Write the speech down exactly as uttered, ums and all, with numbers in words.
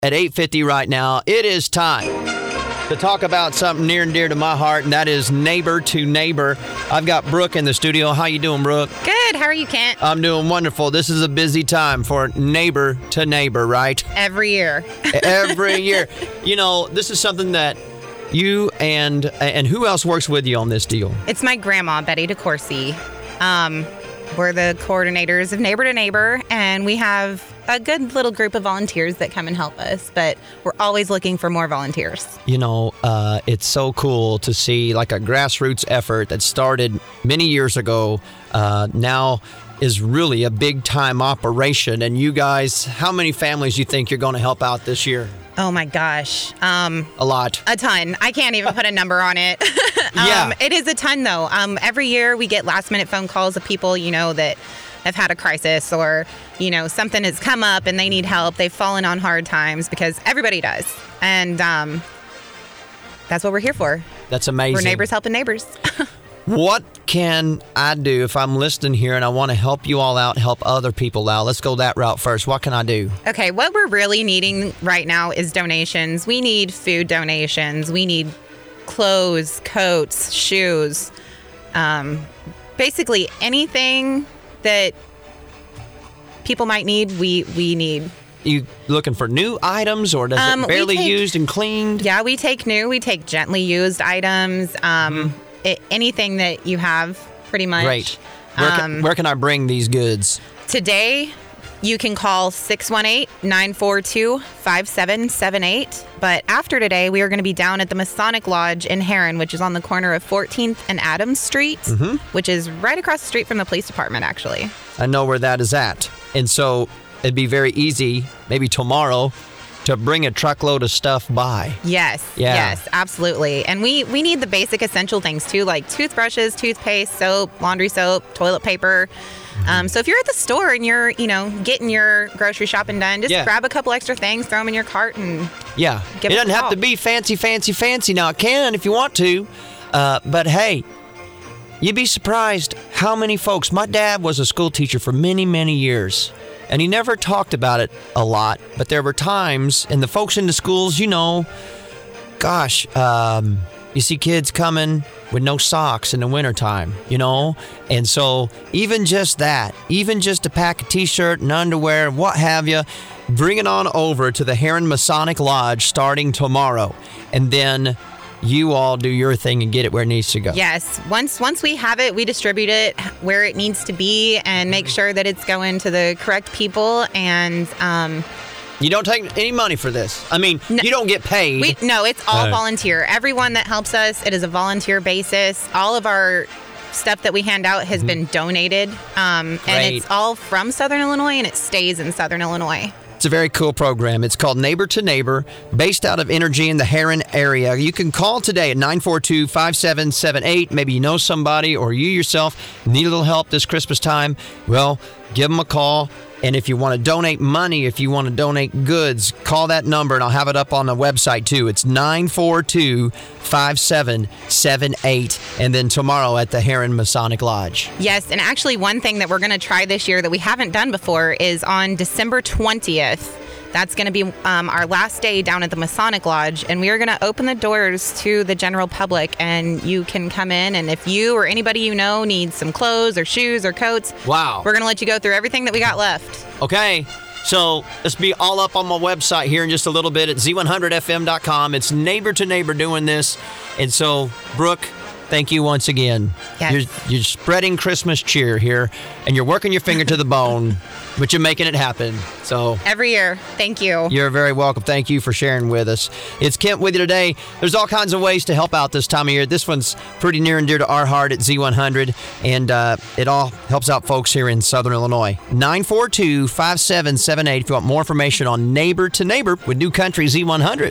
At eight fifty right now, it is time to talk about something near and dear to my heart, and that is neighbor to neighbor. I've got Brooke in the studio. How you doing, Brooke? Good. How are you, Kent? I'm doing wonderful. This is a busy time for neighbor to neighbor, right? Every year. Every year. You know, this is something that you and and who else works with you on this deal? It's my grandma, Betty DeCourcy. Um, we're the coordinators of Neighbor to Neighbor, and we have a good little group of volunteers that come and help us, but we're always looking for more volunteers. You know, uh, it's so cool to see like a grassroots effort that started many years ago, uh, now is really a big time operation. And you guys, how many families do you think you're going to help out this year? Oh my gosh. Um, a lot. A ton. I can't even put a number on it. um, yeah. It is a ton though. Um, every year we get last minute phone calls of people, you know, that have had a crisis or, you know, something has come up and they need help. They've fallen on hard times because everybody does. And um, that's what we're here for. That's amazing. We're neighbors helping neighbors. What can I do if I'm listening here and I want to help you all out, help other people out? Let's go that route first. What can I do? Okay, what we're really needing right now is donations. We need food donations. We need clothes, coats, shoes, um, basically anything that people might need, we, we need. You looking for new items, or does um, it barely take, used and cleaned? Yeah, we take new. We take gently used items. Um, mm-hmm. it, anything that you have, pretty much. Great. Where, um, can, where can I bring these goods? Today, you can call six one eight, nine four two, five seven seven eight. But after today, we are going to be down at the Masonic Lodge in Heron, which is on the corner of fourteenth and Adams Street, mm-hmm. which is right across the street from the police department, actually. I know where that is at. And so it'd be very easy, maybe tomorrow, to bring a truckload of stuff by. Yes, yeah. yes, absolutely. And we, we need the basic essential things too, like toothbrushes, toothpaste, soap, laundry soap, toilet paper. Um, so if you're at the store and you're, you know, getting your grocery shopping done, just yeah. grab a couple extra things, throw them in your cart, and yeah, give it us doesn't a have call. to be fancy, fancy, fancy. Now it can if you want to, uh, but hey, you'd be surprised how many folks. My dad was a school teacher for many, many years. And he never talked about it a lot, but there were times, and the folks in the schools, you know, gosh, um, you see kids coming with no socks in the wintertime, you know? And so even just that, even just a pack of T-shirt and underwear, what have you, bring it on over to the Heron Masonic Lodge starting tomorrow. And then you all do your thing and get it where it needs to go. Yes. Once once we have it, we distribute it where it needs to be and make sure that it's going to the correct people. And um, you don't take any money for this. I mean, no, you don't get paid. We, no, it's all uh, volunteer. Everyone that helps us, it is a volunteer basis. All of our stuff that we hand out has mm-hmm. been donated. Um, and it's all from Southern Illinois, and it stays in Southern Illinois. It's a very cool program. It's called Neighbor to Neighbor, based out of Energy in the Heron area. You can call today at nine four two, five seven seven eight. Maybe you know somebody or you yourself need a little help this Christmas time. Well, give them a call. And if you want to donate money, if you want to donate goods, call that number, and I'll have it up on the website too. It's nine four two, five seven seven eight. And then tomorrow at the Heron Masonic Lodge. Yes, and actually one thing that we're going to try this year that we haven't done before is on December twentieth. That's going to be um, our last day down at the Masonic Lodge, and we are going to open the doors to the general public, and you can come in, and if you or anybody you know needs some clothes or shoes or coats, wow, we're going to let you go through everything that we got left. Okay, so let's be all up on my website here in just a little bit at Z one hundred F M dot com. It's Neighbor to Neighbor doing this, and so, Brooke, thank you once again. Yes. You're, you're spreading Christmas cheer here, and you're working your finger to the bone, but you're making it happen. So every year. Thank you. You're very welcome. Thank you for sharing with us. It's Kent with you today. There's all kinds of ways to help out this time of year. This one's pretty near and dear to our heart at Z one hundred, and uh, it all helps out folks here in Southern Illinois. nine four two, five seven seven eight if you want more information on Neighbor to Neighbor with New Country Z one hundred.